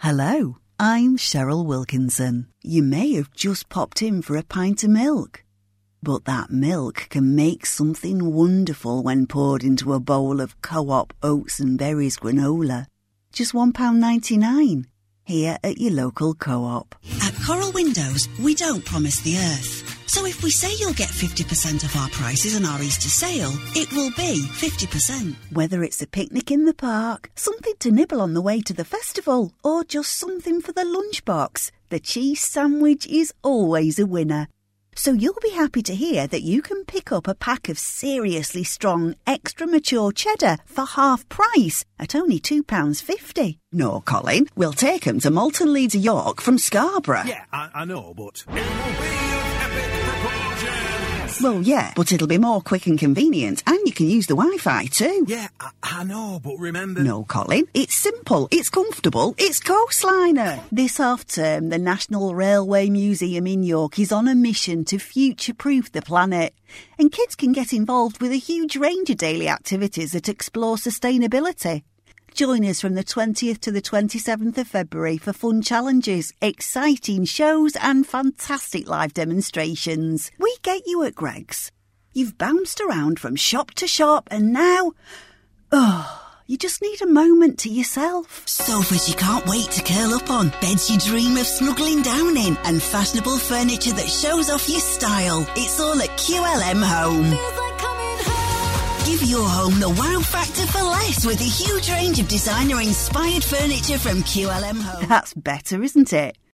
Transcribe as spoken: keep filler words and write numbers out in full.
Hello, I'm Cheryl Wilkinson. You may have just popped in for a pint of milk. But that milk can make something wonderful when poured into a bowl of Co-op oats and berries granola. Just one pound ninety-nine, here at your local Co-op. At Coral Windows, we don't promise the earth. So if we say you'll get fifty percent off our prices on our Easter sale, it will be fifty percent. Whether it's a picnic in the park, something to nibble on the way to the festival, or just something for the lunchbox, the cheese sandwich is always a winner. So you'll be happy to hear that you can pick up a pack of seriously strong, extra mature cheddar for half price at only two pounds fifty. No, Colin, we'll take 'em to Malton Leeds York from Scarborough. Yeah, I, I know, but it will be of epic proportions. Well, yeah, but it'll be more quick and convenient, and you can use the Wi-Fi too. Yeah, I, I know, but remember... No, Colin, it's simple, it's comfortable, it's Coastliner. This half-term, the National Railway Museum in York is on a mission to future-proof the planet. And kids can get involved with a huge range of daily activities that explore sustainability. Join us from the twentieth to the twenty-seventh of February for fun challenges, exciting shows and fantastic live demonstrations. We get you at Greggs. You've bounced around from shop to shop and now... Oh, you just need a moment to yourself. Sofas you can't wait to curl up on, beds you dream of snuggling down in, and fashionable furniture that shows off your style. It's all at Q L M Home. Give your home the wow factor for less with a huge range of designer-inspired furniture from Q L M Home. That's better, isn't it?